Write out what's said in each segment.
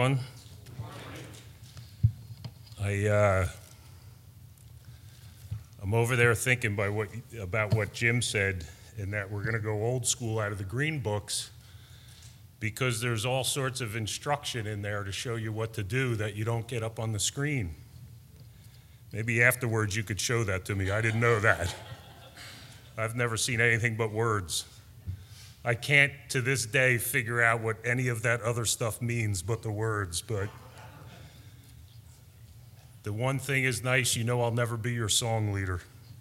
everyone. I'm over there thinking about what Jim said, and that we're going to go old school out of the green books because there's all sorts of instruction in there to show you what to do that you don't get up on the screen. Maybe afterwards you could show that to me. I didn't know that. I've never seen anything but words. I can't, to this day, figure out what any of that other stuff means but the words. But the one thing is nice, I'll never be your song leader.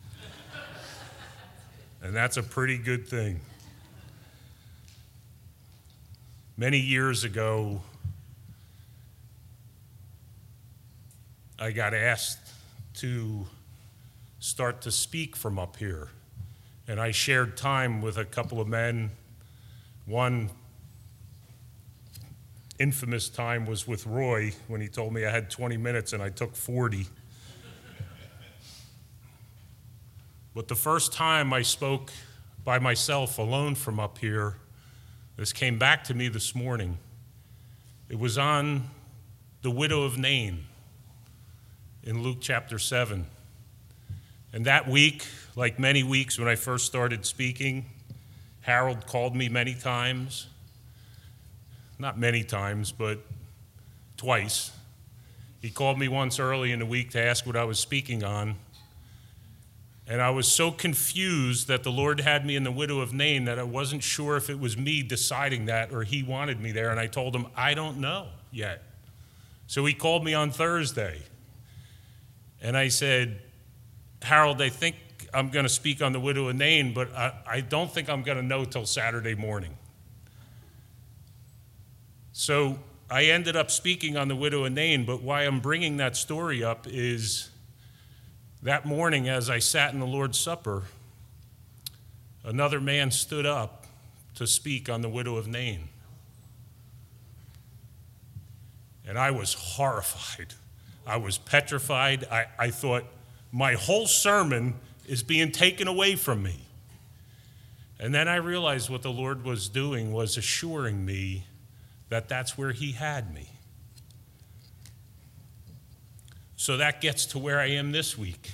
And that's a pretty good thing. Many years ago, I got asked to start to speak from up here. And I shared time with a couple of men. One infamous time was with Roy when he told me I had 20 minutes and I took 40. But the first time I spoke by myself alone from up here, this came back to me this morning. It was on the widow of Nain in Luke chapter 7. And that week, like many weeks when I first started speaking, Harold called me many times. Not many times, but twice. He called me once early in the week to ask what I was speaking on. And I was so confused that the Lord had me in the widow of Nain that I wasn't sure if it was me deciding that or he wanted me there. And I told him, I don't know yet. So he called me on Thursday. And I said, Harold, I think I'm going to speak on the widow of Nain, but I don't think I'm going to know till Saturday morning. So I ended up speaking on the widow of Nain, but why I'm bringing that story up is that morning as I sat in the Lord's Supper, another man stood up to speak on the widow of Nain. And I was horrified. I was petrified. I thought my whole sermon is being taken away from me. And then I realized what the Lord was doing was assuring me that that's where he had me. So that gets to where I am this week.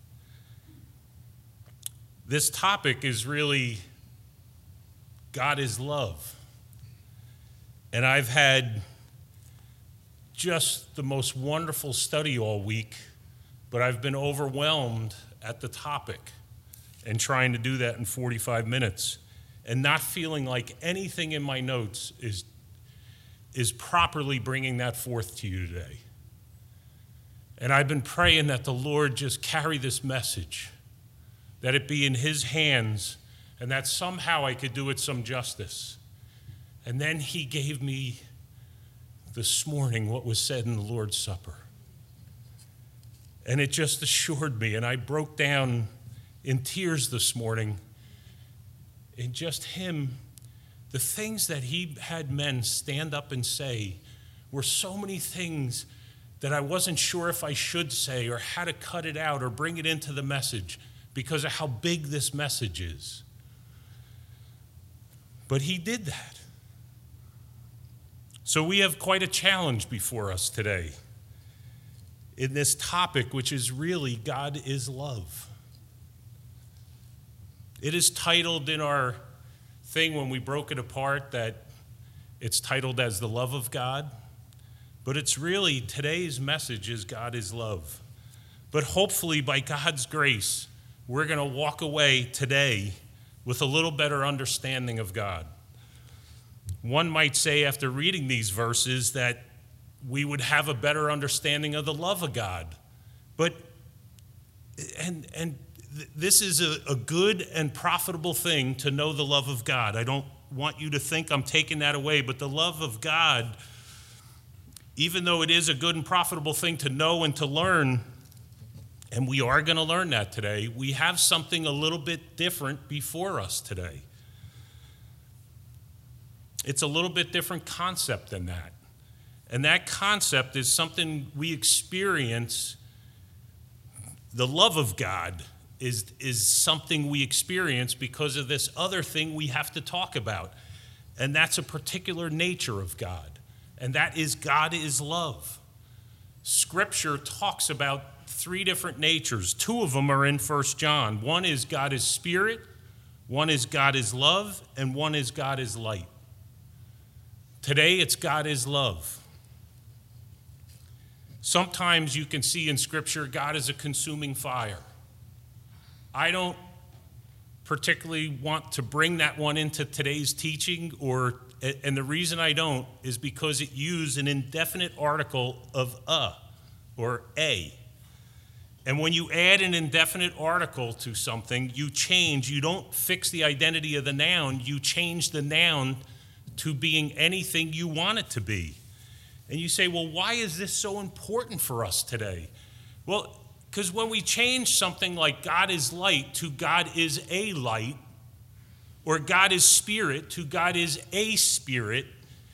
This topic is really God is love. And I've had just the most wonderful study all week, but I've been overwhelmed at the topic and trying to do that in 45 minutes and not feeling like anything in my notes is properly bringing that forth to you today. And I've been praying that the Lord just carry this message, that it be in his hands, and that somehow I could do it some justice. And then he gave me this morning what was said in the Lord's Supper. And it just assured me, and I broke down in tears this morning in just him. The things that he had men stand up and say were so many things that I wasn't sure if I should say or how to cut it out or bring it into the message because of how big this message is. But he did that. So we have quite a challenge before us today in this topic, which is really God is love. It is titled in our thing when we broke it apart that it's titled as the love of God, but it's really today's message is God is love. But hopefully by God's grace, we're going to walk away today with a little better understanding of God. One might say after reading these verses that we would have a better understanding of the love of God. But this is a good and profitable thing to know the love of God. I don't want you to think I'm taking that away, but the love of God, even though it is a good and profitable thing to know and to learn, and we are going to learn that today, we have something a little bit different before us today. It's a little bit different concept than that. And that concept is something we experience. The love of God is something we experience because of this other thing we have to talk about. And that's a particular nature of God. and that is God is love. Scripture talks about three different natures. Two of them are in 1 John. One is God is spirit, one is God is love, and one is God is light. Today it's God is love. Sometimes you can see in Scripture God is a consuming fire. I don't particularly want to bring that one into today's teaching, and the reason I don't is because it used an indefinite article of or a. And when you add an indefinite article to something, you don't fix the identity of the noun, you change the noun to being anything you want it to be. And you say, well, why is this so important for us today? Well, because when we change something like God is light to God is a light, or God is spirit to God is a spirit,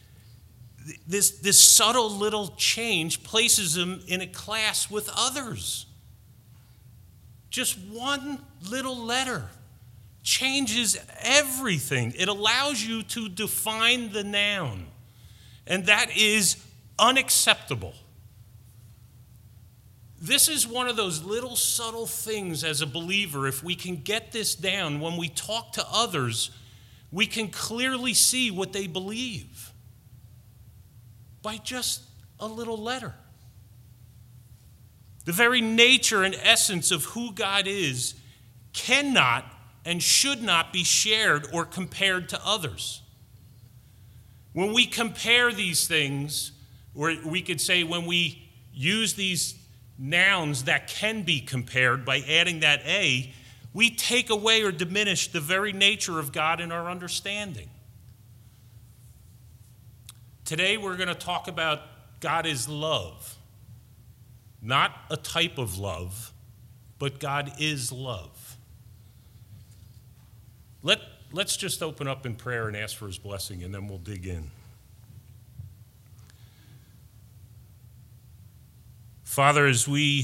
this subtle little change places them in a class with others. Just one little letter changes everything. It allows you to define the noun, and that is unacceptable. This is one of those little subtle things as a believer. If we can get this down, when we talk to others, we can clearly see what they believe by just a little letter. The very nature and essence of who God is cannot and should not be shared or compared to others. When we compare these things, or we could say when we use these nouns that can be compared by adding that a, we take away or diminish the very nature of God in our understanding. Today we're going to talk about God is love. Not a type of love, but God is love. Let's just open up in prayer and ask for his blessing, and then we'll dig in. Father, as we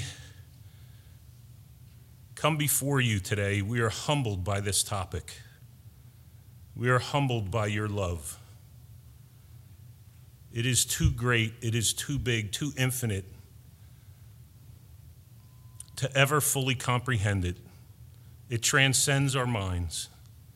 come before you today, we are humbled by this topic. We are humbled by your love. It is too great, it is too big, too infinite to ever fully comprehend it. It transcends our minds.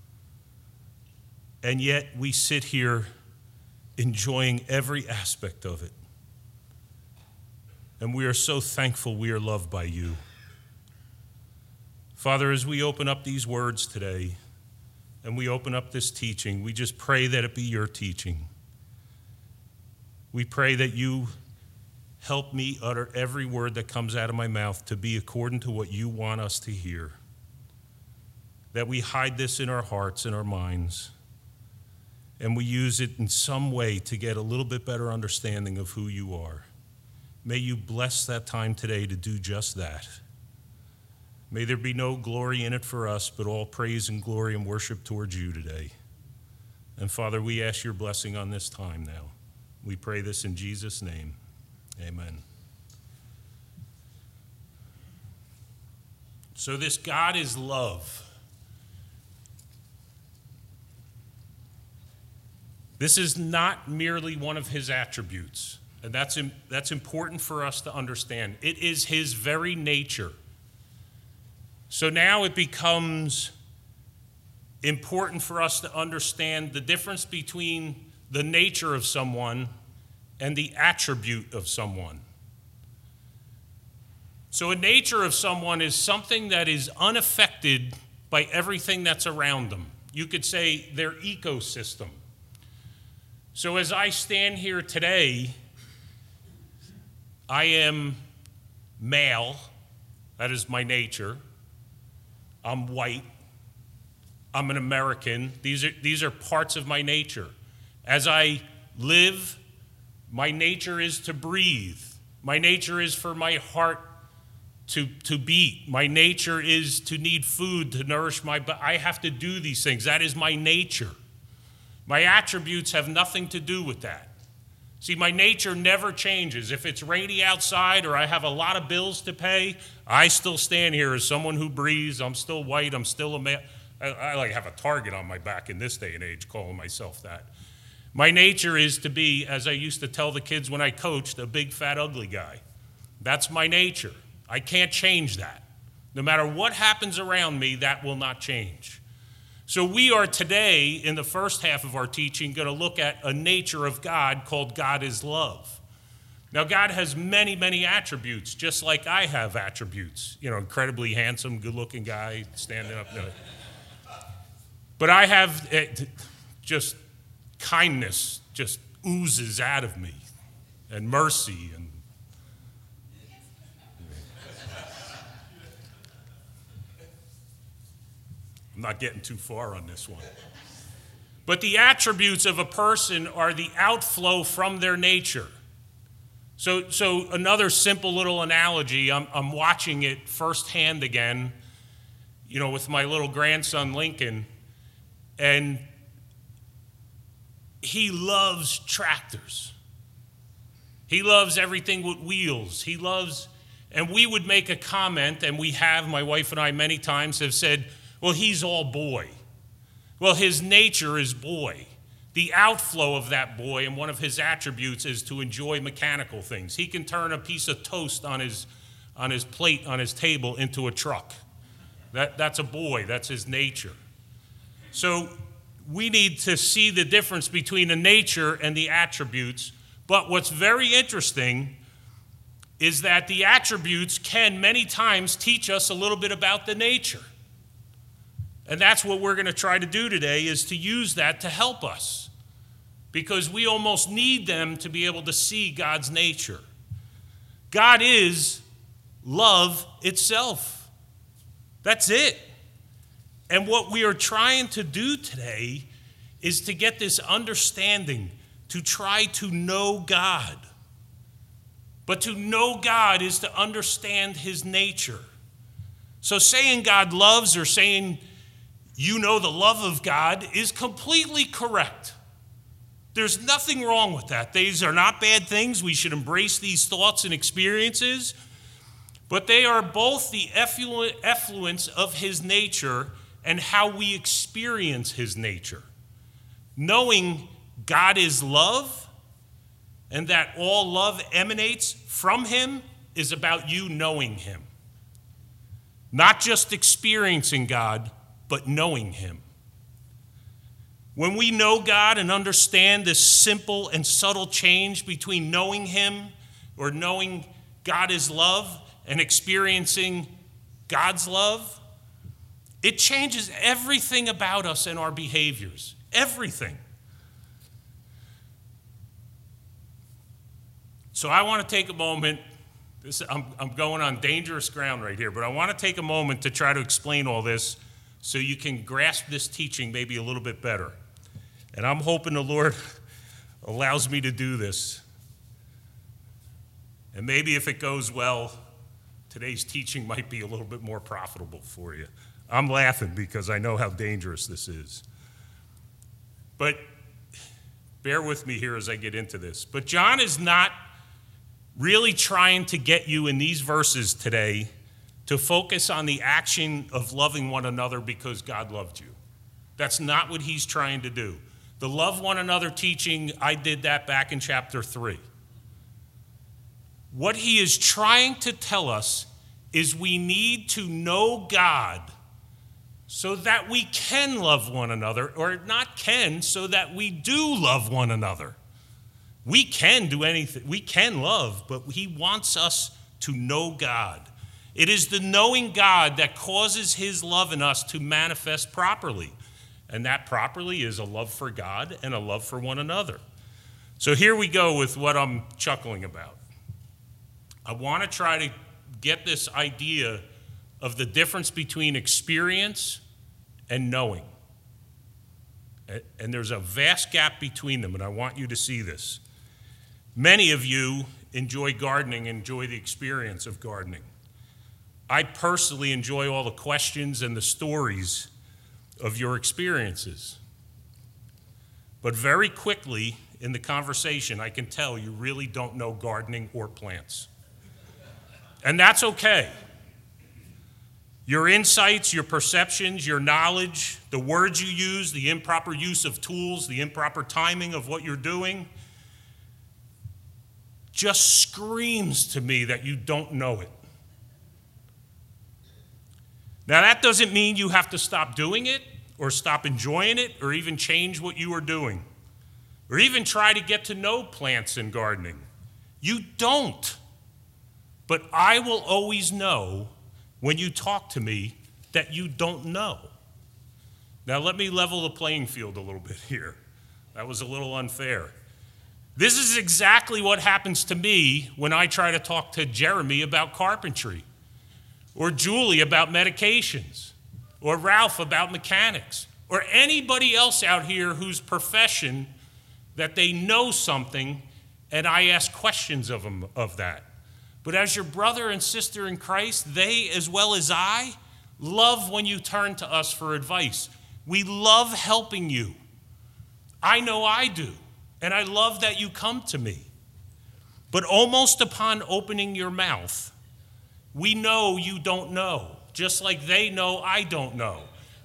And yet we sit here enjoying every aspect of it. And we are so thankful we are loved by you. Father, as we open up these words today and we open up this teaching, we just pray that it be your teaching. We pray that you help me utter every word that comes out of my mouth to be according to what you want us to hear. That we hide this in our hearts and our minds, and we use it in some way to get a little bit better understanding of who you are. May you bless that time today to do just that. May there be no glory in it for us, but all praise and glory and worship towards you today. And Father, we ask your blessing on this time now. We pray this in Jesus' name. Amen. So this God is love. This is not merely one of his attributes, and that's important for us to understand. It is his very nature. So now it becomes important for us to understand the difference between the nature of someone and the attribute of someone. So a nature of someone is something that is unaffected by everything that's around them. You could say their ecosystem. So as I stand here today, I am male. That is my nature. I'm white. I'm an American. These are parts of my nature. As I live, my nature is to breathe. My nature is for my heart to beat. My nature is to need food to nourish my body. I have to do these things. That is my nature. My attributes have nothing to do with that. See, my nature never changes. If it's rainy outside or I have a lot of bills to pay, I still stand here as someone who breathes. I'm still white. I'm still a male. I like have a target on my back in this day and age calling myself that. My nature is to be, as I used to tell the kids when I coached, a big, fat, ugly guy. That's my nature. I can't change that. No matter what happens around me, that will not change. So we are today, in the first half of our teaching, going to look at a nature of God called God is love. Now, God has many, many attributes, just like I have attributes. You know, incredibly handsome, good-looking guy, standing up. But I have just kindness just oozes out of me, and mercy, and I'm not getting too far on this one. But the attributes of a person are the outflow from their nature. So another simple little analogy, I'm watching it firsthand again, you know, with my little grandson Lincoln, and he loves tractors. He loves everything with wheels. He loves, and we would make a comment, and we have, my wife and I many times have said, well, he's all boy. Well, his nature is boy. The outflow of that boy, and one of his attributes is to enjoy mechanical things. He can turn a piece of toast on his plate, on his table, into a truck. That's a boy. That's his nature. So we need to see the difference between the nature and the attributes. But what's very interesting is that the attributes can many times teach us a little bit about the nature. And that's what we're going to try to do today, is to use that to help us. Because we almost need them to be able to see God's nature. God is love itself. That's it. And what we are trying to do today is to get this understanding, to try to know God. But to know God is to understand his nature. So saying God loves or saying you know the love of God is completely correct. There's nothing wrong with that. These are not bad things. We should embrace these thoughts and experiences. But they are both the effluence of his nature and how we experience his nature. Knowing God is love and that all love emanates from him is about you knowing him. Not just experiencing God, but knowing him. When we know God and understand this simple and subtle change between knowing him or knowing God is love and experiencing God's love, it changes everything about us and our behaviors. Everything. So I want to take a moment. I'm going on dangerous ground right here, but I want to take a moment to try to explain all this so you can grasp this teaching maybe a little bit better. And I'm hoping the Lord allows me to do this. And maybe if it goes well, today's teaching might be a little bit more profitable for you. I'm laughing because I know how dangerous this is. But bear with me here as I get into this. But John is not really trying to get you in these verses today to focus on the action of loving one another because God loved you. That's not what he's trying to do. The love one another teaching, I did that back in chapter 3. What he is trying to tell us is we need to know God so that we can love one another, or not can, so that we do love one another. We can do anything. We can love, but he wants us to know God. It is the knowing God that causes his love in us to manifest properly. And that properly is a love for God and a love for one another. So here we go with what I'm chuckling about. I want to try to get this idea of the difference between experience and knowing. And there's a vast gap between them, and I want you to see this. Many of you enjoy gardening, enjoy the experience of gardening. I personally enjoy all the questions and the stories of your experiences. But very quickly in the conversation, I can tell you really don't know gardening or plants. And that's okay. Your insights, your perceptions, your knowledge, the words you use, the improper use of tools, the improper timing of what you're doing, just screams to me that you don't know it. Now, that doesn't mean you have to stop doing it or stop enjoying it or even change what you are doing or even try to get to know plants and gardening. You don't. But I will always know when you talk to me that you don't know. Now, let me level the playing field a little bit here. That was a little unfair. This is exactly what happens to me when I try to talk to Jeremy about carpentry, or Julie about medications, or Ralph about mechanics, or anybody else out here whose profession that they know something and I ask questions of them of that. But as your brother and sister in Christ, they, as well as I, love when you turn to us for advice. We love helping you. I know I do, and I love that you come to me. But almost upon opening your mouth, we know you don't know, just like they know I don't know.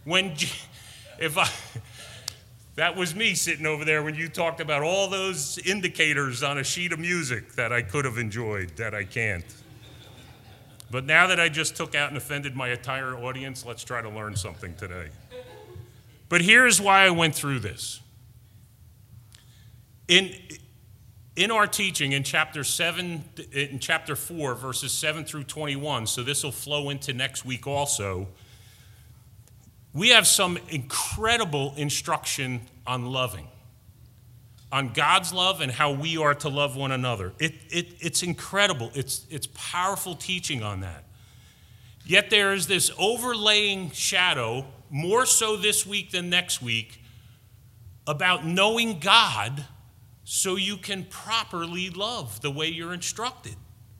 That was me sitting over there when you talked about all those indicators on a sheet of music that I could have enjoyed, that I can't. But now that I just took out and offended my entire audience, let's try to learn something today. But here's why I went through this. In our teaching in chapter 4, verses 7 through 21, so this will flow into next week also, we have some incredible instruction on loving, on God's love and how we are to love one another. It's incredible. It's powerful teaching on that. Yet there is this overlaying shadow, more so this week than next week, about knowing God so you can properly love the way you're instructed.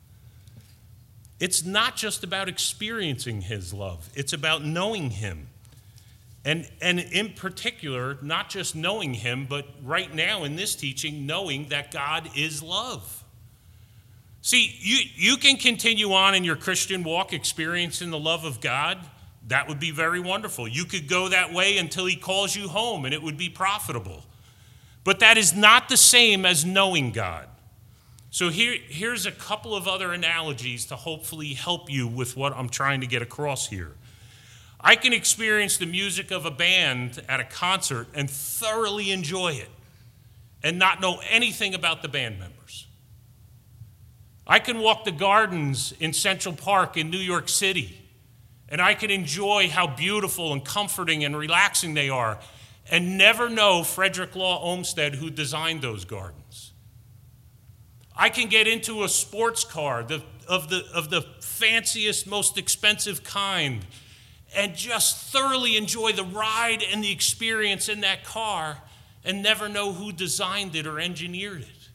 It's not just about experiencing his love. It's about knowing him. And in particular, not just knowing him, but right now in this teaching, knowing that God is love. See, you can continue on in your Christian walk experiencing the love of God. That would be very wonderful. You could go that way until he calls you home, and it would be profitable. But that is not the same as knowing God. So here's a couple of other analogies to hopefully help you with what I'm trying to get across here. I can experience the music of a band at a concert and thoroughly enjoy it and not know anything about the band members. I can walk the gardens in Central Park in New York City, and I can enjoy how beautiful and comforting and relaxing they are and never know Frederick Law Olmsted, who designed those gardens. I can get into a sports car of the fanciest, most expensive kind and just thoroughly enjoy the ride and the experience in that car and never know who designed it or engineered it.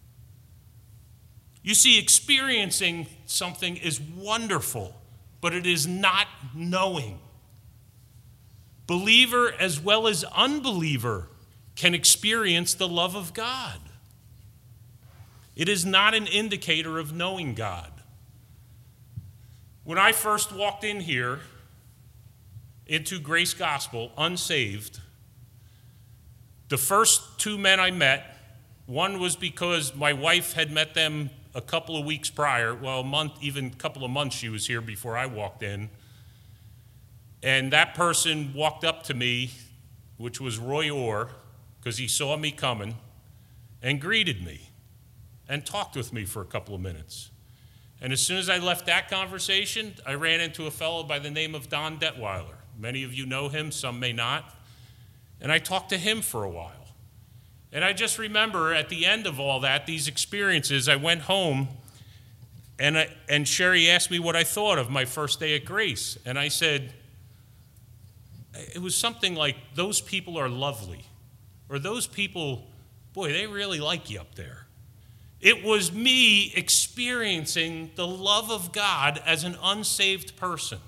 You see, experiencing something is wonderful, but it is not knowing. Believer as well as unbeliever can experience the love of God. It is not an indicator of knowing God. When I first walked in here into Grace Gospel, unsaved, the first two men I met, one was because my wife had met them a couple of weeks prior, well, a month, even a couple of months she was here before I walked in. And that person walked up to me, which was Roy Orr, because he saw me coming, and greeted me and talked with me for a couple of minutes. And as soon as I left that conversation, I ran into a fellow by the name of Don Detweiler. Many of you know him, some may not. And I talked to him for a while. And I just remember at the end of all that, these experiences, I went home and Sherry asked me what I thought of my first day at Grace. And I said, it was something like, those people are lovely. Or those people, boy, they really like you up there. It was me experiencing the love of God as an unsaved person.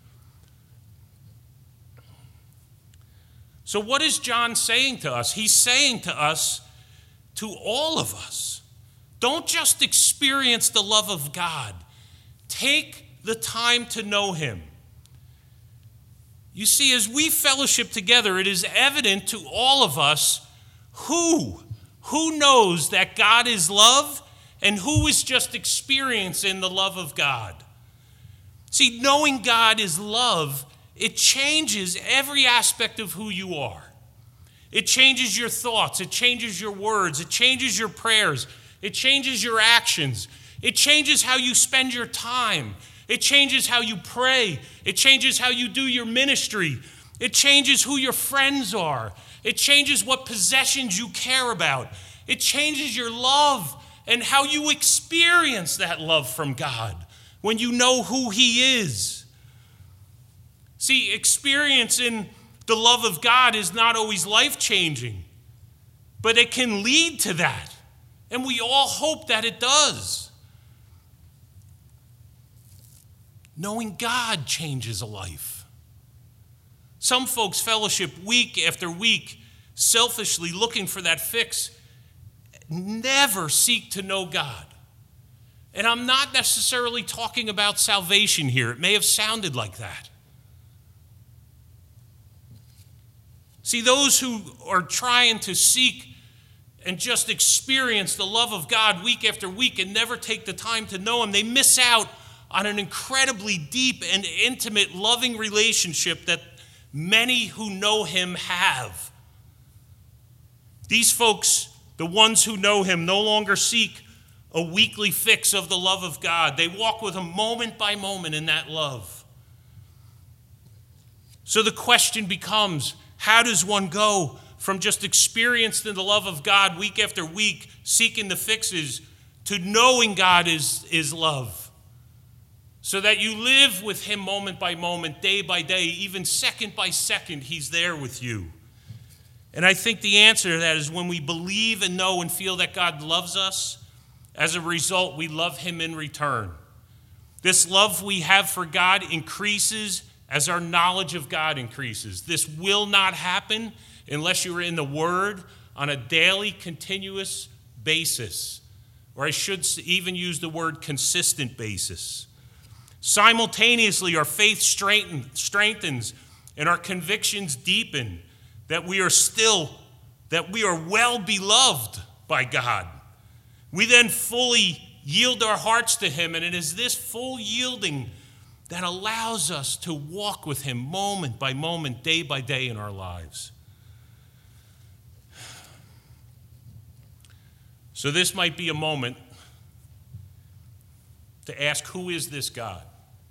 So what is John saying to us? He's saying to us, to all of us, don't just experience the love of God. Take the time to know him. You see, as we fellowship together, it is evident to all of us who knows that God is love and who is just experiencing the love of God. See, knowing God is love, it changes every aspect of who you are. It changes your thoughts, it changes your words, it changes your prayers, it changes your actions, it changes how you spend your time, it changes how you pray, it changes how you do your ministry, it changes who your friends are, it changes what possessions you care about, it changes your love and how you experience that love from God when you know who He is. See, experiencing the love of God is not always life-changing, but it can lead to that, and we all hope that it does. Knowing God changes a life. Some folks fellowship week after week, selfishly looking for that fix, never seek to know God. And I'm not necessarily talking about salvation here. It may have sounded like that. See, those who are trying to seek and just experience the love of God week after week and never take the time to know Him, they miss out on an incredibly deep and intimate, loving relationship that many who know Him have. These folks, the ones who know Him, no longer seek a weekly fix of the love of God. They walk with Him moment by moment in that love. So the question becomes, how does one go from just experiencing the love of God week after week, seeking the fixes, to knowing God is love? So that you live with Him moment by moment, day by day, even second by second, He's there with you. And I think the answer to that is when we believe and know and feel that God loves us, as a result, we love Him in return. This love we have for God increases as our knowledge of God increases. This will not happen unless you're in the Word on a daily, continuous basis. Or I should even use the word consistent basis. Simultaneously, our faith strengthens and our convictions deepen that we are well beloved by God. We then fully yield our hearts to Him, and it is this full yielding that allows us to walk with Him moment by moment, day by day in our lives. So this might be a moment to ask, who is this God?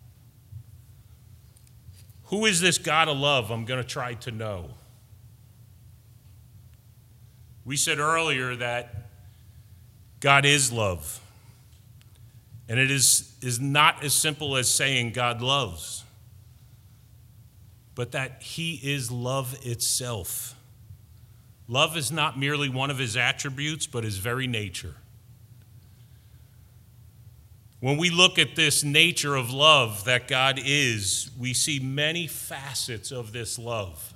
Who is this God of love I'm going to try to know? We said earlier that God is love. And it is not as simple as saying God loves, but that He is love itself. Love is not merely one of His attributes, but His very nature. When we look at this nature of love that God is, we see many facets of this love.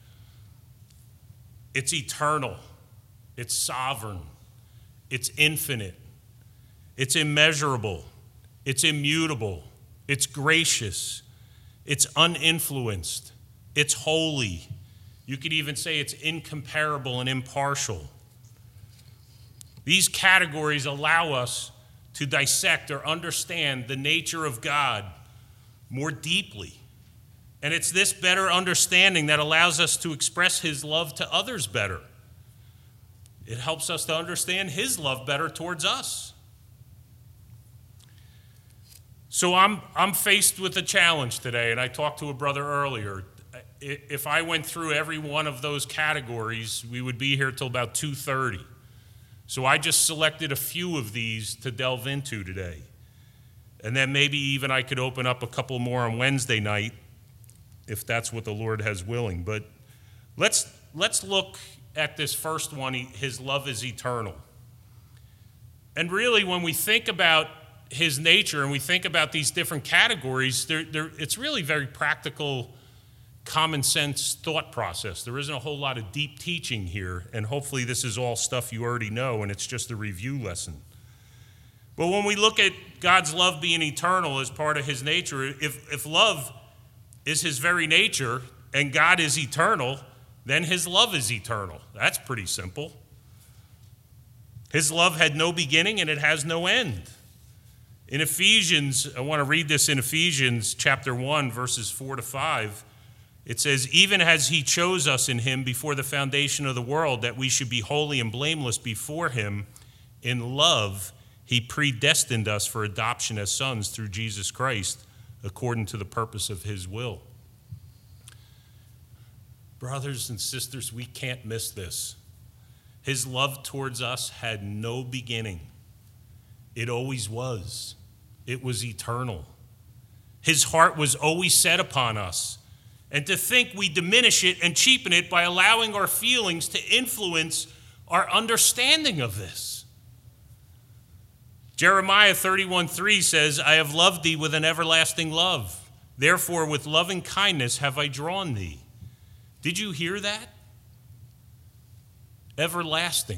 It's eternal, it's sovereign, it's infinite, it's immeasurable, it's immutable, it's gracious, it's uninfluenced, it's holy. You could even say it's incomparable and impartial. These categories allow us to dissect or understand the nature of God more deeply. And it's this better understanding that allows us to express His love to others better. It helps us to understand His love better towards us. So I'm faced with a challenge today, and I talked to a brother earlier. If I went through every one of those categories, we would be here till about 2:30. So I just selected a few of these to delve into today. And then maybe even I could open up a couple more on Wednesday night, if that's what the Lord has willing. But let's look at this first one, His love is eternal. And really, when we think about His nature and we think about these different categories, it's really very practical, common sense thought process. There isn't a whole lot of deep teaching here, and hopefully this is all stuff you already know, and it's just a review lesson. But when we look at God's love being eternal as part of His nature, if love is His very nature, and God is eternal, then his love is eternal. That's pretty simple. His love had no beginning and it has no end. In Ephesians, I want to read this in Ephesians chapter 1, verses 4 to 5. It says, even as he chose us in him before the foundation of the world, that we should be holy and blameless before him, in love he predestined us for adoption as sons through Jesus Christ, according to the purpose of his will. Brothers and sisters, we can't miss this. His love towards us had no beginning. It always was. It was eternal. His heart was always set upon us. And to think we diminish it and cheapen it by allowing our feelings to influence our understanding of this. Jeremiah 31:3 says, I have loved thee with an everlasting love. Therefore, with loving kindness have I drawn thee. Did you hear that? Everlasting.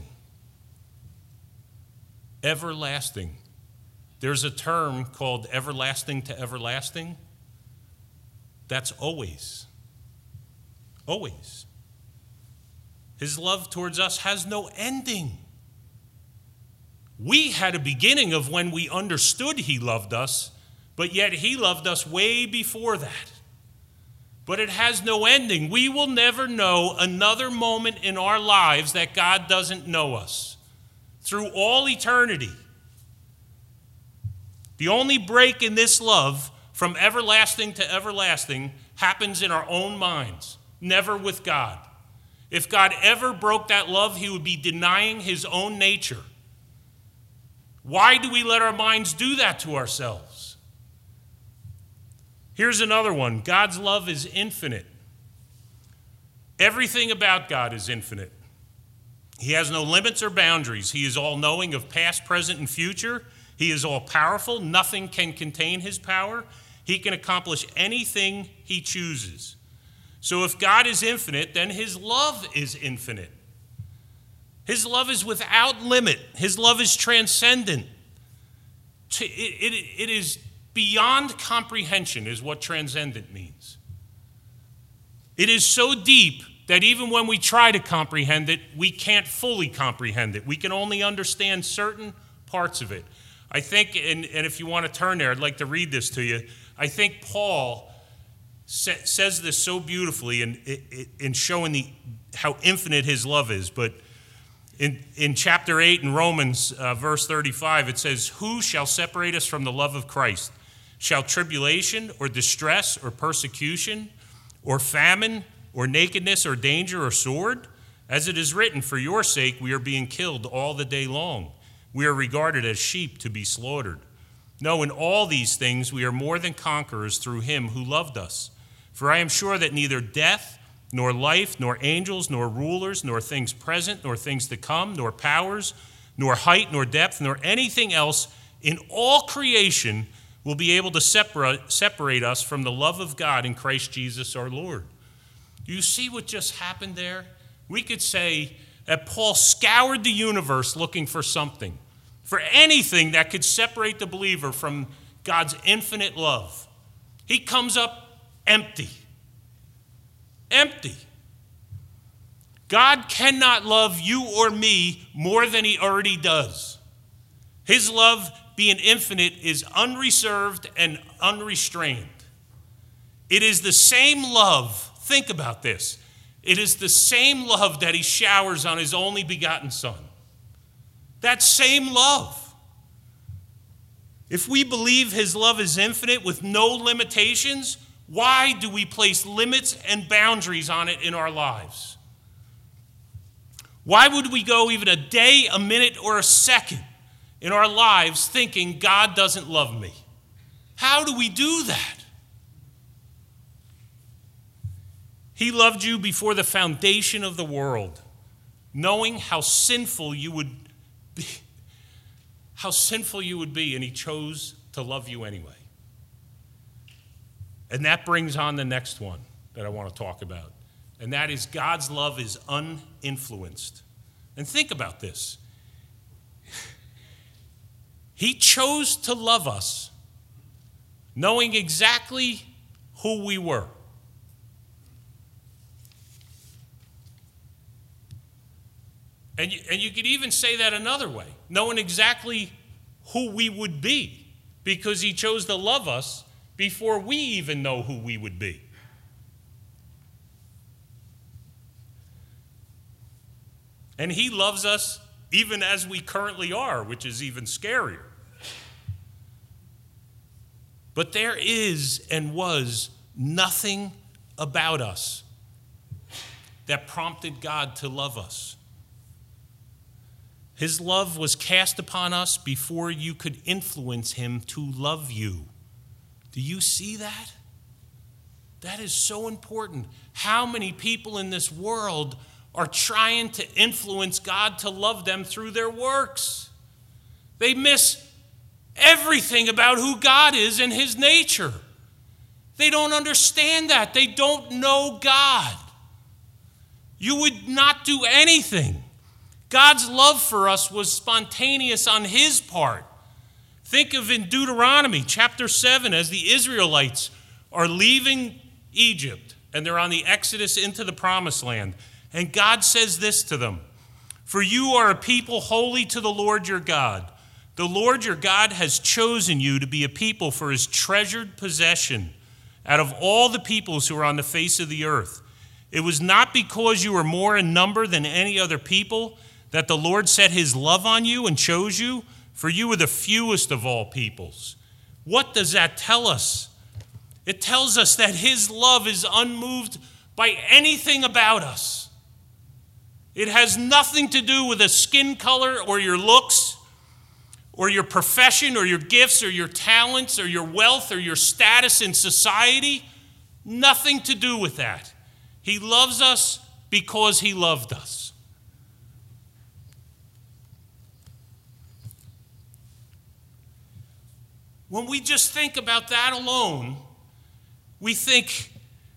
Everlasting. There's a term called everlasting to everlasting. That's always. Always. His love towards us has no ending. We had a beginning of when we understood he loved us, but yet he loved us way before that. But it has no ending. We will never know another moment in our lives that God doesn't know us. Through all eternity. The only break in this love from everlasting to everlasting happens in our own minds, never with God. If God ever broke that love, he would be denying his own nature. Why do we let our minds do that to ourselves? Here's another one. God's love is infinite. Everything about God is infinite. He has no limits or boundaries. He is all-knowing of past, present, and future. He is all-powerful. Nothing can contain his power. He can accomplish anything he chooses. So if God is infinite, then his love is infinite. His love is without limit. His love is transcendent. It is beyond comprehension is what transcendent means. It is so deep that even when we try to comprehend it, we can't fully comprehend it. We can only understand certain parts of it. I think, and if you want to turn there, I'd like to read this to you. I think Paul says this so beautifully in showing how infinite his love is. But in chapter 8 in Romans, verse 35, it says, who shall separate us from the love of Christ? Shall tribulation or distress or persecution or famine or nakedness or danger or sword? As it is written, for your sake we are being killed all the day long. We are regarded as sheep to be slaughtered. No, in all these things we are more than conquerors through him who loved us. For I am sure that neither death, nor life, nor angels, nor rulers, nor things present, nor things to come, nor powers, nor height, nor depth, nor anything else in all creation will be able to separate us from the love of God in Christ Jesus our Lord. Do you see what just happened there? We could say that Paul scoured the universe looking for something, for anything that could separate the believer from God's infinite love. He comes up empty. Empty. God cannot love you or me more than he already does. His love, being infinite, is unreserved and unrestrained. It is the same love. Think about this. It is the same love that he showers on his only begotten Son. That same love. If we believe his love is infinite with no limitations, why do we place limits and boundaries on it in our lives? Why would we go even a day, a minute, or a second in our lives thinking God doesn't love me? How do we do that? He loved you before the foundation of the world, knowing how sinful you would be, and he chose to love you anyway. And that brings on the next one that I want to talk about, and that is God's love is uninfluenced. And think about this. He chose to love us, knowing exactly who we were. And you could even say that another way, knowing exactly who we would be, because he chose to love us before we even know who we would be. And he loves us even as we currently are, which is even scarier. But there is and was nothing about us that prompted God to love us. His love was cast upon us before you could influence him to love you. Do you see that? That is so important. How many people in this world are trying to influence God to love them through their works? They miss everything about who God is and his nature. They don't understand that. They don't know God. You would not do anything. God's love for us was spontaneous on his part. Think of in Deuteronomy chapter 7, as the Israelites are leaving Egypt and they're on the exodus into the promised land. And God says this to them: "For you are a people holy to the Lord your God. The Lord your God has chosen you to be a people for his treasured possession out of all the peoples who are on the face of the earth. It was not because you were more in number than any other people that the Lord set his love on you and chose you, for you were the fewest of all peoples." What does that tell us? It tells us that his love is unmoved by anything about us. It has nothing to do with a skin color or your looks or your profession or your gifts or your talents or your wealth or your status in society. Nothing to do with that. He loves us because he loved us. When we just think about that alone, we think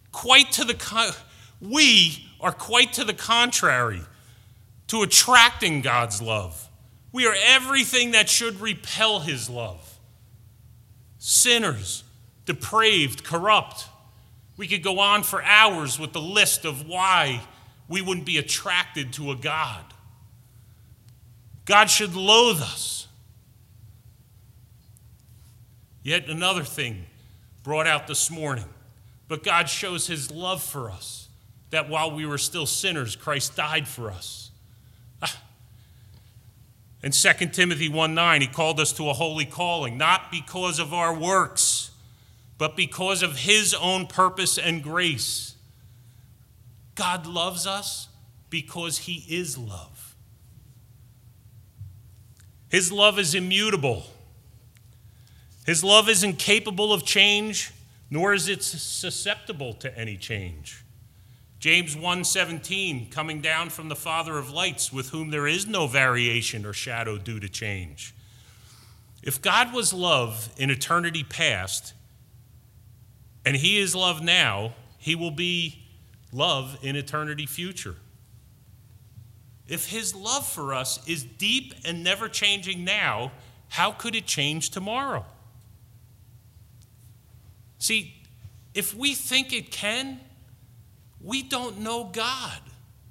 we are quite to the contrary to attracting God's love. We are everything that should repel his love. Sinners, depraved, corrupt. We could go on for hours with the list of why we wouldn't be attracted to a God. God should loathe us. Yet another thing brought out this morning. But God shows his love for us, that while we were still sinners, Christ died for us. In 2 Timothy 1:9, he called us to a holy calling, not because of our works, but because of his own purpose and grace. God loves us because he is love. His love is immutable. His love is incapable of change, nor is it susceptible to any change. James 1:17, coming down from the Father of lights, with whom there is no variation or shadow due to change. If God was love in eternity past, and he is love now, he will be love in eternity future. If his love for us is deep and never changing now, how could it change tomorrow? See, if we think it can, we don't know God.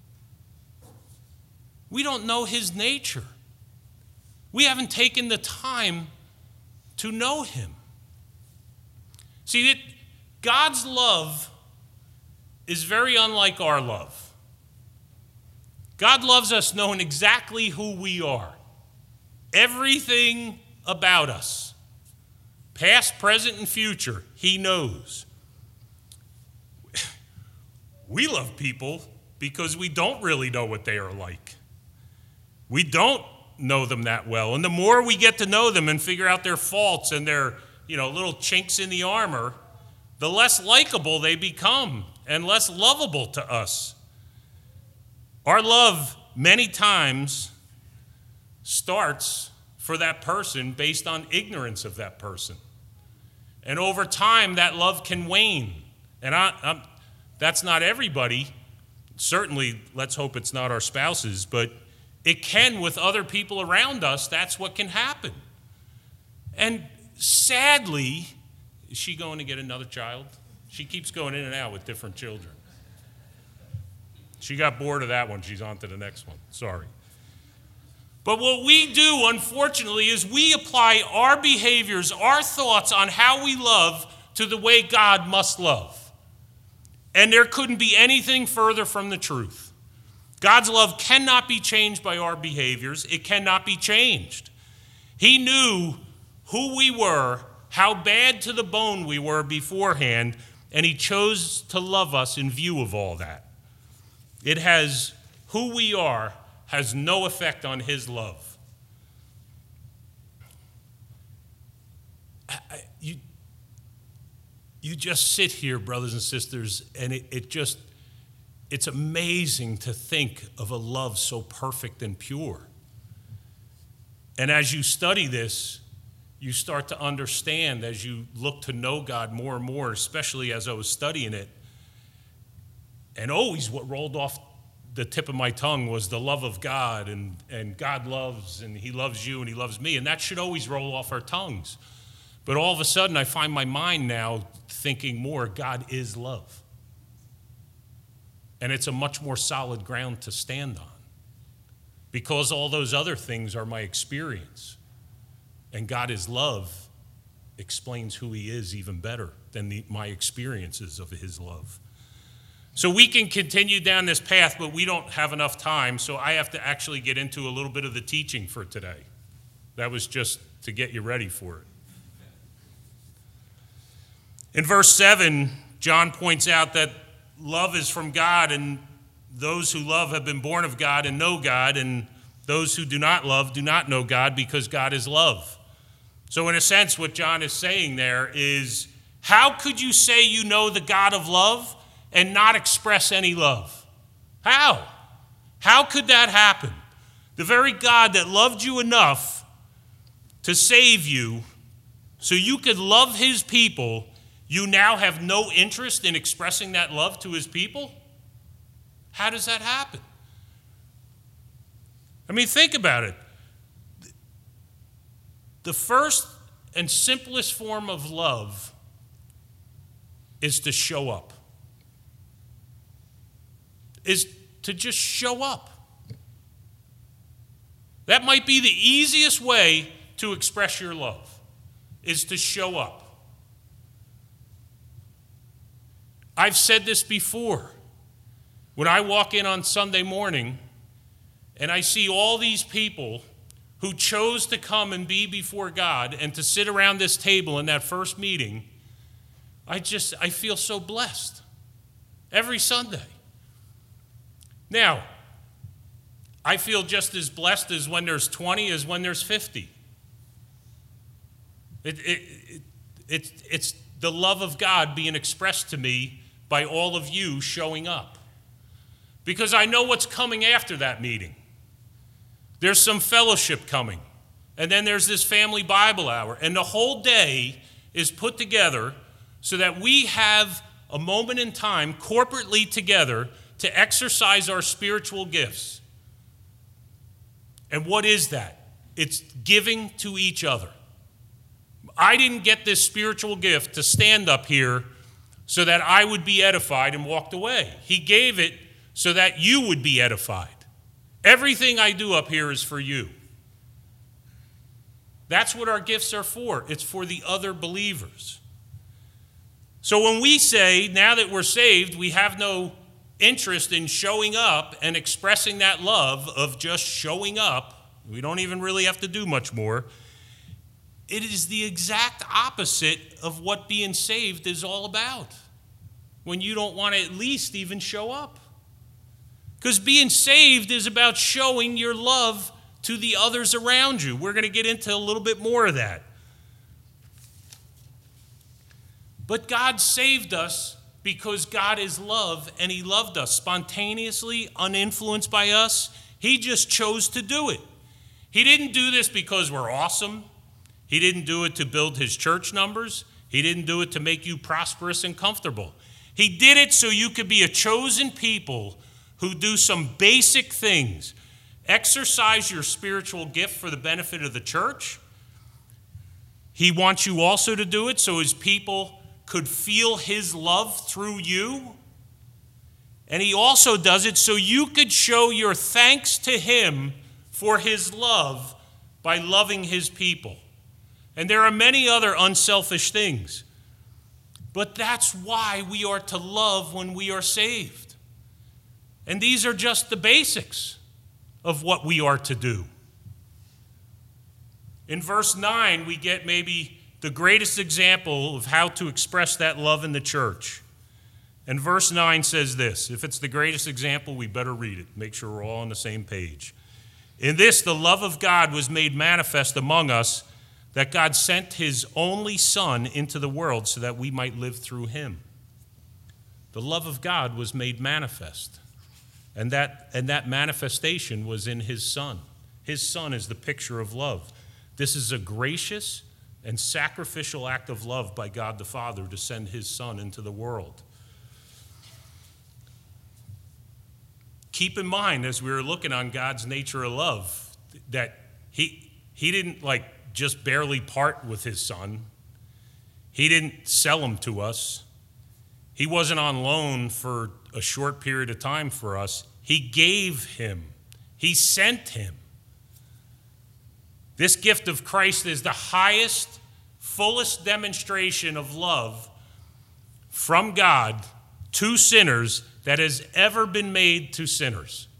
We don't know his nature. We haven't taken the time to know him. See, God's love is very unlike our love. God loves us knowing exactly who we are, everything about us, past, present, and future. He knows. We love people because we don't really know what they are like. We don't know them that well. And the more we get to know them and figure out their faults and their, little chinks in the armor, the less likable they become and less lovable to us. Our love many times starts for that person based on ignorance of that person. And over time, that love can wane. And that's not everybody. Certainly, let's hope it's not our spouses, but it can with other people around us. That's what can happen. And sadly, is she going to get another child? She keeps going in and out with different children. She got bored of that one. She's on to the next one. Sorry. But what we do, unfortunately, is we apply our behaviors, our thoughts on how we love to the way God must love. And there couldn't be anything further from the truth. God's love cannot be changed by our behaviors. It cannot be changed. He knew who we were, how bad to the bone we were beforehand, and he chose to love us in view of all that. Who we are has no effect on his love. You just sit here, brothers and sisters, and it's amazing to think of a love so perfect and pure. And as you study this, you start to understand as you look to know God more and more, especially as I was studying it. And always what rolled off the tip of my tongue was the love of God, and God loves, and he loves you, and he loves me. And that should always roll off our tongues. But all of a sudden, I find my mind now thinking more, God is love. And it's a much more solid ground to stand on, because all those other things are my experience. And God is love explains who he is even better than my experiences of his love. So we can continue down this path, but we don't have enough time, so I have to actually get into a little bit of the teaching for today. That was just to get you ready for it. In verse 7, John points out that love is from God, and those who love have been born of God and know God, and those who do not love do not know God, because God is love. So in a sense, what John is saying there is, how could you say you know the God of love and not express any love? How? How could that happen? The very God that loved you enough to save you so you could love his people, you now have no interest in expressing that love to his people? How does that happen? I mean, think about it. The first and simplest form of love is to show up. Is to just show up. That might be the easiest way to express your love, is to show up. I've said this before. When I walk in on Sunday morning and I see all these people who chose to come and be before God and to sit around this table in that first meeting, I feel so blessed every Sunday. Now, I feel just as blessed as when there's 20 as when there's 50. It's the love of God being expressed to me by all of you showing up. Because I know what's coming after that meeting. There's some fellowship coming. And then there's this family Bible hour. And the whole day is put together so that we have a moment in time corporately together to exercise our spiritual gifts. And what is that? It's giving to each other. I didn't get this spiritual gift to stand up here so that I would be edified and walked away. He gave it so that you would be edified. Everything I do up here is for you. That's what our gifts are for. It's for the other believers. So when we say, now that we're saved, we have no interest in showing up and expressing that love of just showing up, we don't even really have to do much more. It is the exact opposite of what being saved is all about. When you don't want to at least even show up. Because being saved is about showing your love to the others around you. We're going to get into a little bit more of that. But God saved us because God is love, and he loved us spontaneously, uninfluenced by us. He just chose to do it. He didn't do this because we're awesome. He didn't do it to build his church numbers. He didn't do it to make you prosperous and comfortable. He did it so you could be a chosen people who do some basic things. Exercise your spiritual gift for the benefit of the church. He wants you also to do it so his people could feel his love through you. And he also does it so you could show your thanks to him for his love by loving his people. And there are many other unselfish things. But that's why we are to love when we are saved. And these are just the basics of what we are to do. In verse 9, we get maybe the greatest example of how to express that love in the church. And verse 9 says this. If it's the greatest example, we better read it. Make sure we're all on the same page. In this, the love of God was made manifest among us, that God sent his only Son into the world so that we might live through him. The love of God was made manifest. And that manifestation was in his Son. His Son is the picture of love. This is a gracious and sacrificial act of love by God the Father to send his Son into the world. Keep in mind, as we were looking on God's nature of love, that he didn't just barely part with his Son. He didn't sell him to us. He wasn't on loan for a short period of time for us. He gave him. He sent him. This gift of Christ is the highest, fullest demonstration of love from God to sinners that has ever been made to sinners.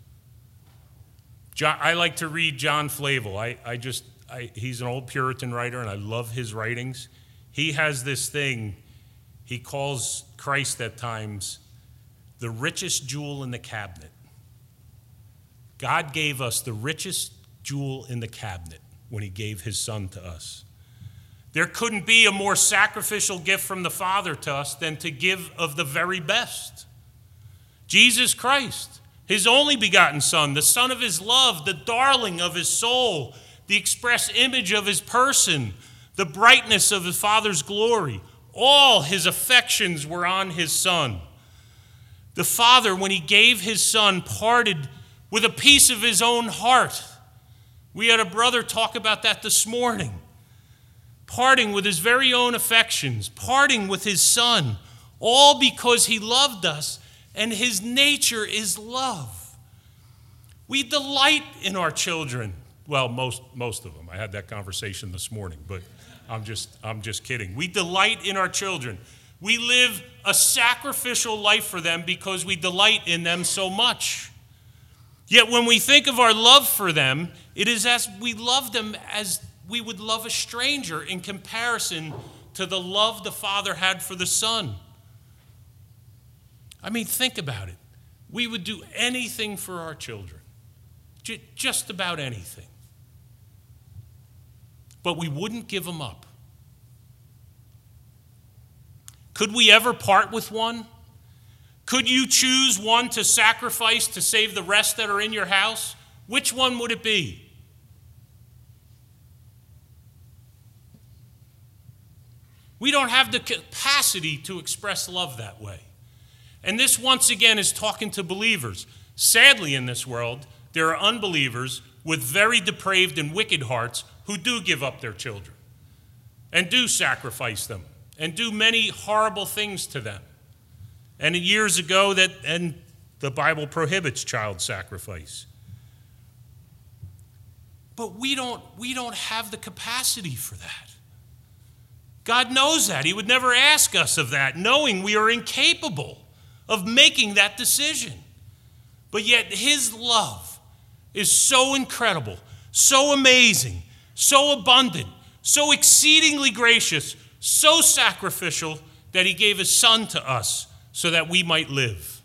I like to read John Flavel. He's an old Puritan writer, and I love his writings. He has this thing, he calls Christ at times the richest jewel in the cabinet. God gave us the richest jewel in the cabinet when he gave his Son to us. There couldn't be a more sacrificial gift from the Father to us than to give of the very best. Jesus Christ, his only begotten Son, the Son of his love, the darling of his soul, the express image of his person, the brightness of his Father's glory. All his affections were on his Son. The Father, when he gave his Son, parted with a piece of his own heart. We had a brother talk about that this morning. Parting with his very own affections, parting with his Son, all because he loved us, and his nature is love. We delight in our children. Well, most of them. I had that conversation this morning, but I'm just kidding. We delight in our children. We live a sacrificial life for them because we delight in them so much. Yet when we think of our love for them, it is as we love them as we would love a stranger in comparison to the love the Father had for the Son. I mean, think about it. We would do anything for our children, just about anything. But we wouldn't give them up. Could we ever part with one? Could you choose one to sacrifice to save the rest that are in your house? Which one would it be? We don't have the capacity to express love that way. And this, once again, is talking to believers. Sadly, in this world, there are unbelievers with very depraved and wicked hearts who do give up their children and do sacrifice them and do many horrible things to them. And years ago, the Bible prohibits child sacrifice. But we don't have the capacity for that. God knows that. He would never ask us of that, knowing we are incapable of making that decision. But yet his love is so incredible, so amazing, so abundant, so exceedingly gracious, so sacrificial that he gave his Son to us so that we might live.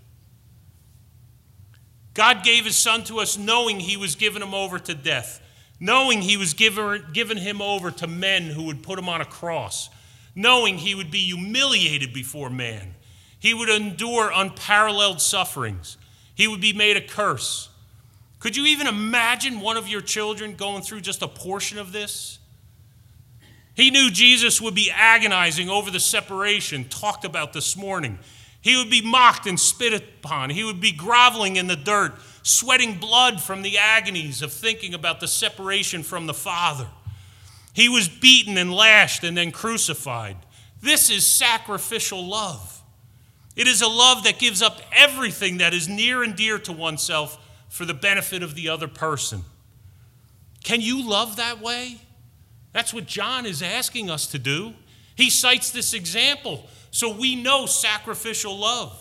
God gave his Son to us knowing he was giving him over to death, knowing he was giving him over to men who would put him on a cross, knowing he would be humiliated before man. He would endure unparalleled sufferings. He would be made a curse. Could you even imagine one of your children going through just a portion of this? He knew Jesus would be agonizing over the separation talked about this morning. He would be mocked and spit upon. He would be groveling in the dirt, sweating blood from the agonies of thinking about the separation from the Father. He was beaten and lashed and then crucified. This is sacrificial love. It is a love that gives up everything that is near and dear to oneself for the benefit of the other person. Can you love that way? That's what John is asking us to do. He cites this example so we know sacrificial love.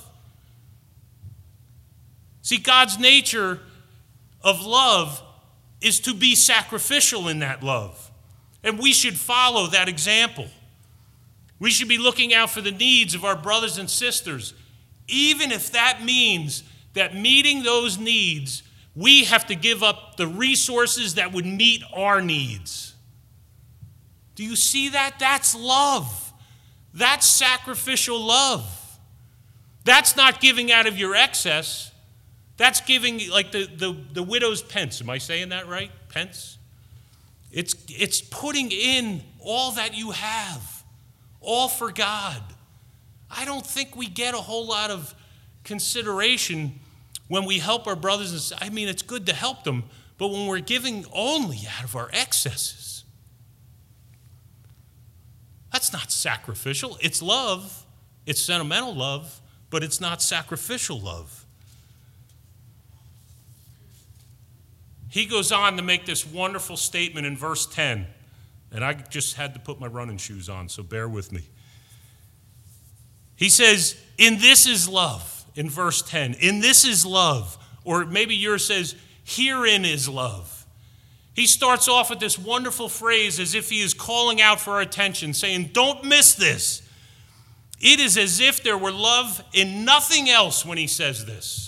See, God's nature of love is to be sacrificial in that love. And we should follow that example. We should be looking out for the needs of our brothers and sisters, even if that means that meeting those needs, we have to give up the resources that would meet our needs. Do you see that? That's love. That's sacrificial love. That's not giving out of your excess. That's giving like the widow's pence. Am I saying that right? Pence? It's putting in all that you have, all for God. I don't think we get a whole lot of consideration when we help our brothers and sisters. I mean, it's good to help them, but when we're giving only out of our excesses, that's not sacrificial. It's love. It's sentimental love, but it's not sacrificial love. He goes on to make this wonderful statement in verse 10. And I just had to put my running shoes on, so bear with me. He says, "In this is love," in verse 10. "In this is love." Or maybe yours says, "Herein is love." He starts off with this wonderful phrase as if he is calling out for our attention, saying, don't miss this. It is as if there were love in nothing else when he says this.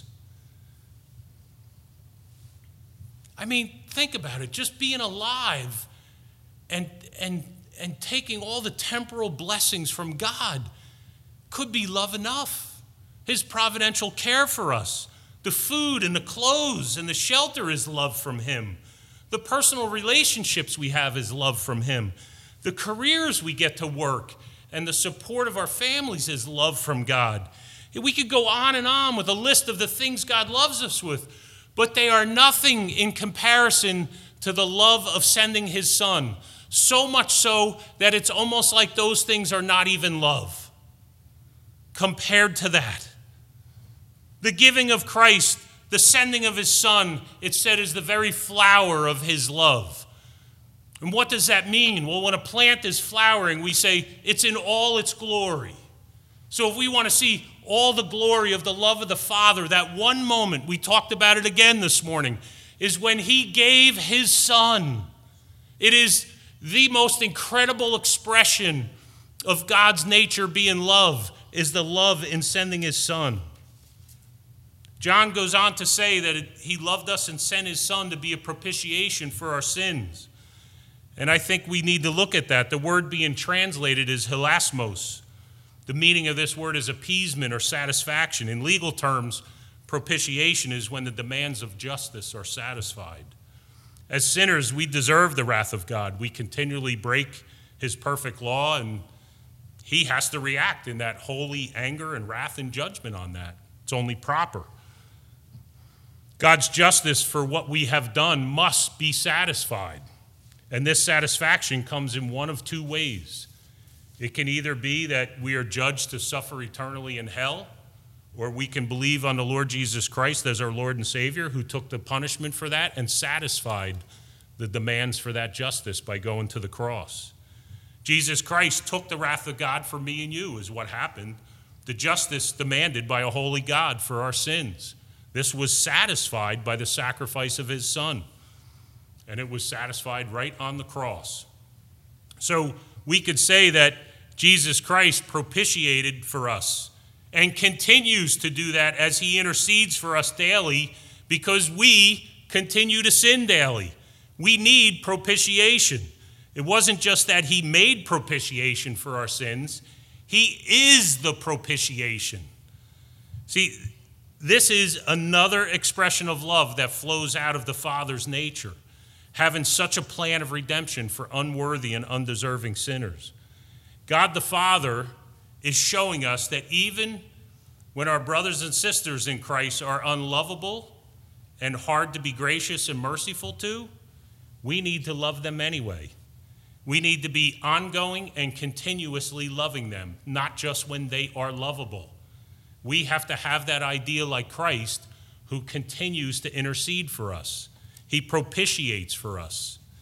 I mean, think about it. Just being alive and taking all the temporal blessings from God could be love enough. His providential care for us, the food and the clothes and the shelter is love from him. The personal relationships we have is love from him. The careers we get to work and the support of our families is love from God. We could go on with a list of the things God loves us with, but they are nothing in comparison to the love of sending his son. So much so that it's almost like those things are not even love compared to that. The giving of Christ, the sending of his son, it said, is the very flower of his love. And what does that mean? Well, when a plant is flowering, we say it's in all its glory. So if we want to see all the glory of the love of the Father, that one moment, we talked about it again this morning, is when he gave his son. It is the most incredible expression of God's nature being love, is the love in sending his son. John goes on to say that he loved us and sent his son to be a propitiation for our sins. And I think we need to look at that. The word being translated is hilasmos. The meaning of this word is appeasement or satisfaction. In legal terms, propitiation is when the demands of justice are satisfied. As sinners, we deserve the wrath of God. We continually break his perfect law, and he has to react in that holy anger and wrath and judgment on that. It's only proper. God's justice for what we have done must be satisfied. And this satisfaction comes in one of two ways. It can either be that we are judged to suffer eternally in hell, or we can believe on the Lord Jesus Christ as our Lord and Savior, who took the punishment for that and satisfied the demands for that justice by going to the cross. Jesus Christ took the wrath of God for me and you, is what happened. The justice demanded by a holy God for our sins. This was satisfied by the sacrifice of his son. And it was satisfied right on the cross. So we could say that Jesus Christ propitiated for us and continues to do that as he intercedes for us daily, because we continue to sin daily. We need propitiation. It wasn't just that he made propitiation for our sins. He is the propitiation. See, this is another expression of love that flows out of the Father's nature, having such a plan of redemption for unworthy and undeserving sinners. God the Father is showing us that even when our brothers and sisters in Christ are unlovable and hard to be gracious and merciful to, we need to love them anyway. We need to be ongoing and continuously loving them, not just when they are lovable. We have to have that idea like Christ, who continues to intercede for us. He propitiates for us.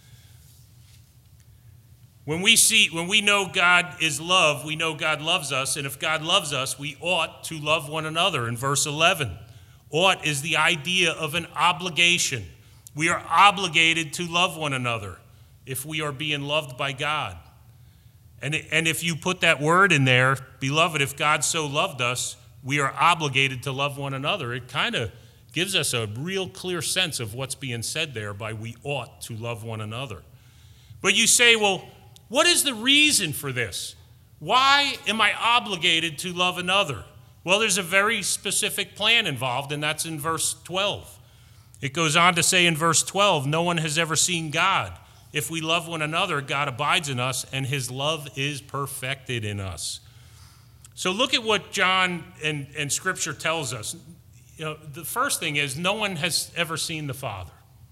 When we know God is love, we know God loves us, and if God loves us, we ought to love one another in verse 11. Ought is the idea of an obligation. We are obligated to love one another if we are being loved by God. And if you put that word in there, beloved, if God so loved us, we are obligated to love one another. It kind of gives us a real clear sense of what's being said there by we ought to love one another. But you say, well, what is the reason for this? Why am I obligated to love another? Well, there's a very specific plan involved, and that's in verse 12. It goes on to say in verse 12, no one has ever seen God. If we love one another, God abides in us, and his love is perfected in us. So look at what John and Scripture tells us. You know, the first thing is no one has ever seen the Father.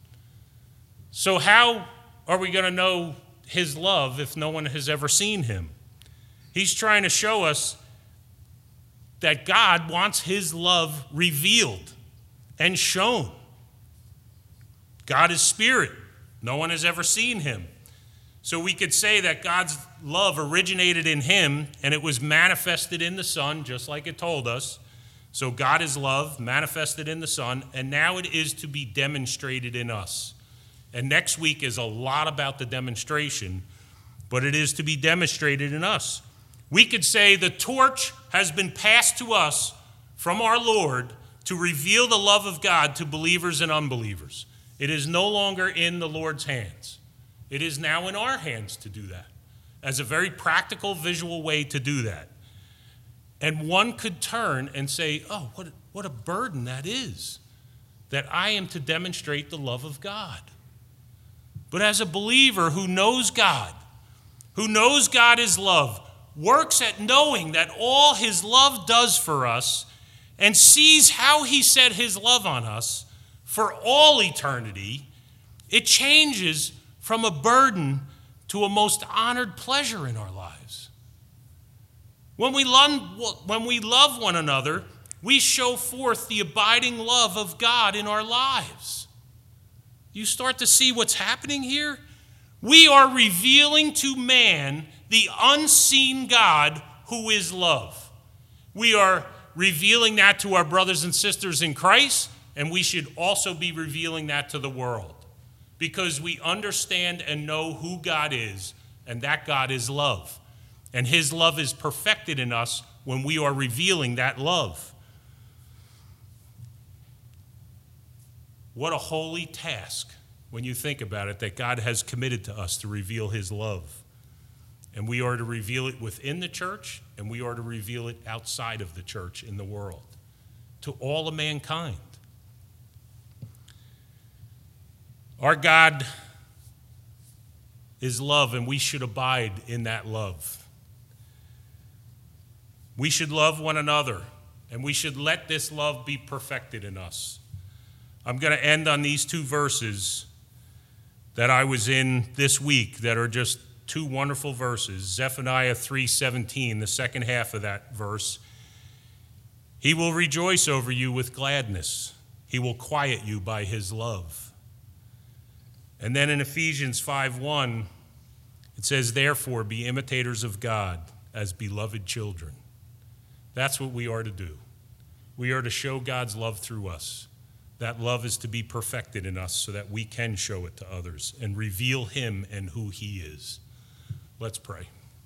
So how are we going to know his love if no one has ever seen him? He's trying to show us that God wants his love revealed and shown. God is spirit. No one has ever seen him. So we could say that God's love originated in him and it was manifested in the Son, just like it told us. So God is love, manifested in the Son, and now it is to be demonstrated in us. And next week is a lot about the demonstration, but it is to be demonstrated in us. We could say the torch has been passed to us from our Lord to reveal the love of God to believers and unbelievers. It is no longer in the Lord's hands. It is now in our hands to do that, as a very practical, visual way to do that. And one could turn and say, oh, what a burden that is, that I am to demonstrate the love of God. But as a believer who knows God is love, works at knowing that all his love does for us, and sees how he set his love on us for all eternity, it changes from a burden to a most honored pleasure in our lives. When we love one another, we show forth the abiding love of God in our lives. You start to see what's happening here? We are revealing to man the unseen God who is love. We are revealing that to our brothers and sisters in Christ, and we should also be revealing that to the world, because we understand and know who God is, and that God is love. And his love is perfected in us when we are revealing that love. What a holy task, when you think about it, that God has committed to us to reveal his love. And we are to reveal it within the church, and we are to reveal it outside of the church in the world, to all of mankind. Our God is love, and we should abide in that love. We should love one another, and we should let this love be perfected in us. I'm going to end on these two verses that I was in this week that are just two wonderful verses. Zephaniah 3:17, the second half of that verse. He will rejoice over you with gladness. He will quiet you by his love. And then in Ephesians 5:1, it says, therefore, be imitators of God as beloved children. That's what we are to do. We are to show God's love through us. That love is to be perfected in us so that we can show it to others and reveal him and who he is. Let's pray.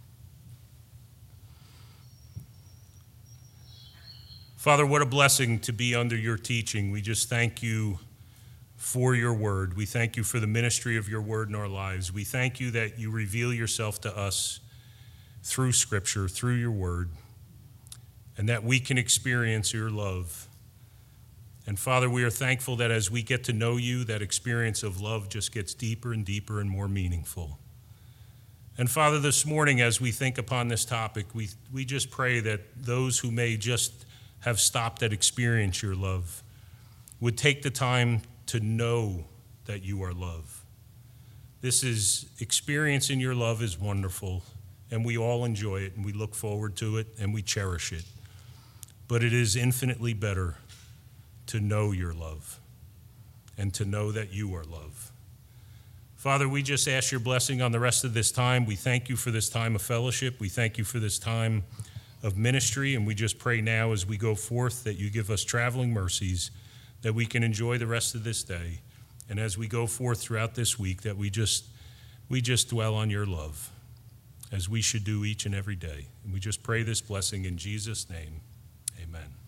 Father, what a blessing to be under your teaching. We just thank you for your word. We thank you for the ministry of your word in our lives. We thank you that you reveal yourself to us through Scripture, through your word, and that we can experience your love. And Father, we are thankful that as we get to know you, that experience of love just gets deeper and deeper and more meaningful. And Father, this morning, as we think upon this topic, we just pray that those who may just have stopped at experience your love would take the time to know that you are love. Experiencing your love is wonderful, and we all enjoy it, and we look forward to it, and we cherish it. But it is infinitely better to know your love and to know that you are love. Father, we just ask your blessing on the rest of this time. We thank you for this time of fellowship. We thank you for this time of ministry, and we just pray now as we go forth that you give us traveling mercies, that we can enjoy the rest of this day, and as we go forth throughout this week, that we just dwell on your love, as we should do each and every day. And we just pray this blessing in Jesus' name. Amen.